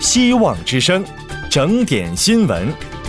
希望之声，整点新闻。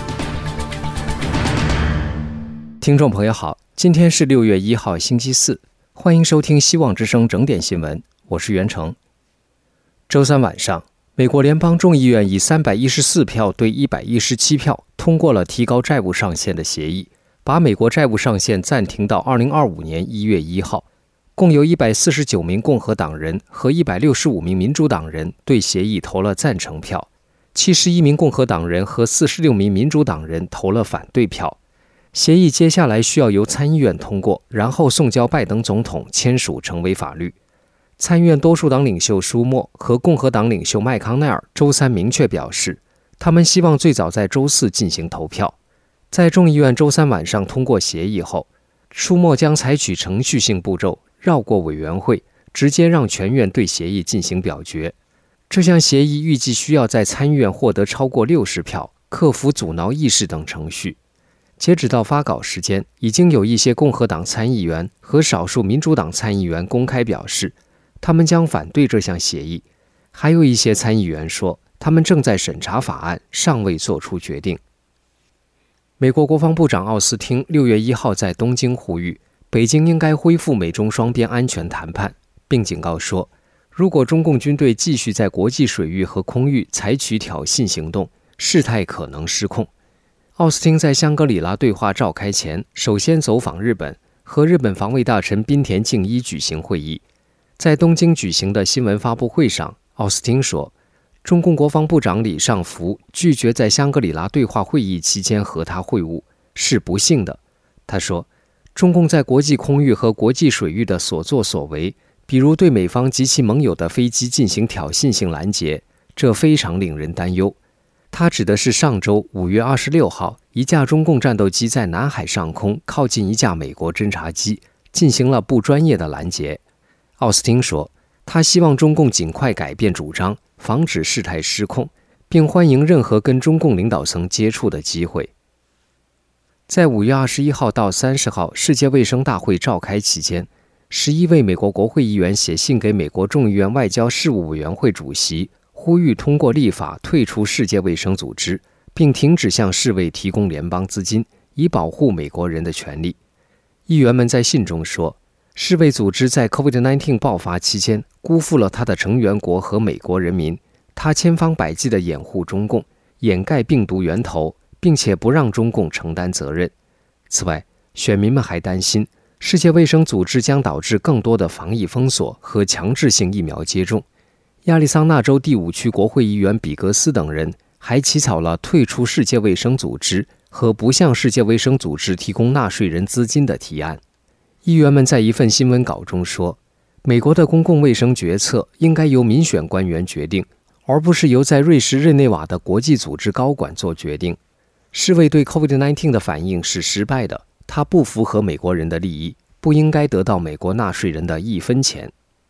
听众朋友好，今天是6月1号星期四，欢迎收听希望之声整点新闻，我是袁成。周三晚上，美国联邦众议院以314票对117票通过了提高债务上限的协议，把美国债务上限暂停到2025年1月1号。共有149名共和党人和165名民主党人对协议投了赞成票，71名共和党人和46名民主党人投了反对票。协议接下来需要由参议院通过，然后送交拜登总统签署成为法律。参议院多数党领袖舒默和共和党领袖麦康奈尔周三明确表示，他们希望最早在周四进行投票。在众议院周三晚上通过协议后，舒默将采取程序性步骤，绕过委员会，直接让全院对协议进行表决。这项协议预计需要在参议院获得超过60票，克服阻挠议事等程序。截止到发稿时间，已经有一些共和党参议员和少数民主党参议员公开表示，他们将反对这项协议。还有一些参议员说，他们正在审查法案，尚未做出决定。美国国防部长奥斯汀6月1号在东京呼吁，北京应该恢复美中双边安全谈判，并警告说，如果中共军队继续在国际水域和空域采取挑衅行动，事态可能失控。奥斯汀在香格里拉对话召开前，首先走访日本，和日本防卫大臣滨田敬一举行会议。在东京举行的新闻发布会上，奥斯汀说，中共国防部长李尚福拒绝在香格里拉对话会议期间和他会晤，是不幸的。他说，中共在国际空域和国际水域的所作所为，比如对美方及其盟友的飞机进行挑衅性拦截，这非常令人担忧。他指的是上周5月26号，一架中共战斗机在南海上空靠近一架美国侦察机，进行了不专业的拦截。奥斯汀说，他希望中共尽快改变主张，防止事态失控，并欢迎任何跟中共领导层接触的机会。在5月21号到30号世界卫生大会召开期间，11位美国国会议员写信给美国众议院外交事务委员会主席，呼吁通过立法退出世界卫生组织，并停止向世卫提供联邦资金，以保护美国人的权利。议员们在信中说，世卫组织在 COVID-19 爆发期间辜负了他的成员国和美国人民，他千方百计地掩护中共，掩盖病毒源头，并且不让中共承担责任。此外，选民们还担心，世界卫生组织将导致更多的防疫封锁和强制性疫苗接种。亚利桑那州第5区国会议员比格斯等人还起草了退出世界卫生组织和不向世界卫生组织提供纳税人资金的提案。议员们在一份新闻稿中说，美国的公共卫生决策应该由民选官员决定，而不是由在瑞士日内瓦的国际组织高管做决定。世卫对 COVID-19 的反应是失败的，它不符合美国人的利益，不应该得到美国纳税人的1分钱。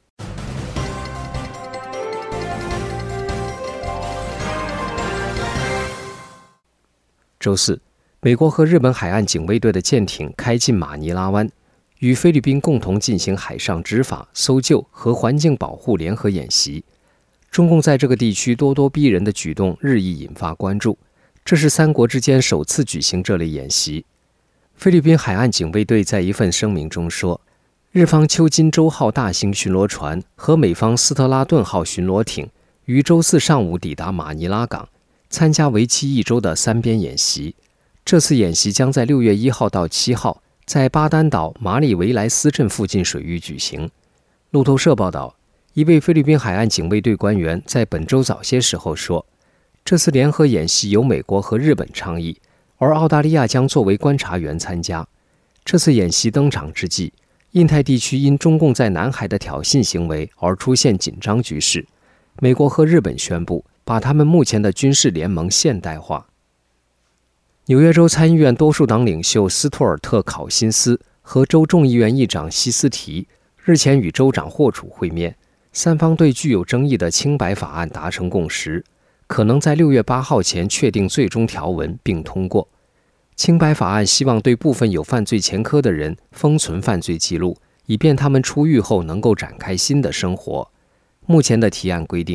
周四，美国和日本海岸警卫队的舰艇开进马尼拉湾，与菲律宾共同进行海上执法、搜救和环境保护联合演习。中共在这个地区咄咄逼人的举动日益引发关注，这是3国之间首次举行这类演习。菲律宾海岸警卫队在一份声明中说，日方秋金州号大型巡逻船和美方斯特拉顿号巡逻艇于周四上午抵达马尼拉港，参加为期1周的3边演习。这次演习将在6月1号到7号在巴丹岛马里维莱斯镇附近水域举行。路透社报道，一位菲律宾海岸警卫队官员在本周早些时候说，这次联合演习由美国和日本倡议，而澳大利亚将作为观察员参加。这次演习登场之际，印太地区因中共在南海的挑衅行为而出现紧张局势。美国和日本宣布把他们目前的军事联盟现代化。纽约州参议院多数党领袖斯图尔特·考辛斯和州众议院议长希斯提日前与州长霍楚会面，三方对具有争议的清白法案达成共识，可能在6月8号前确定最终条文并通过。清白法案希望对部分有犯罪前科的人封存犯罪记录，以便他们出狱后能够展开新的生活。目前的提案规定，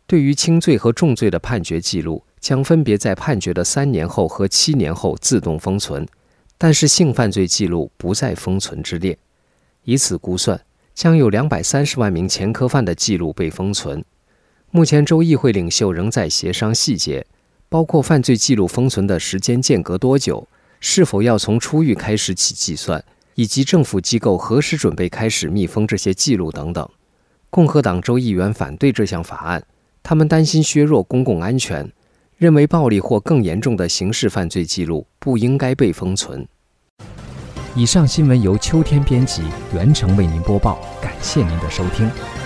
对于轻罪和重罪的判决记录将分别在判决的3年后和7年后自动封存，但是性犯罪记录不在封存之列。以此估算，将有230万名前科犯的记录被封存。目前州议会领袖仍在协商细节，包括犯罪记录封存的时间间隔多久，是否要从出狱开始起计算，以及政府机构何时准备开始密封这些记录等等。共和党州议员反对这项法案，他们担心削弱公共安全，认为暴力或更严重的刑事犯罪记录不应该被封存。以上新闻由秋天编辑，袁成为您播报，感谢您的收听。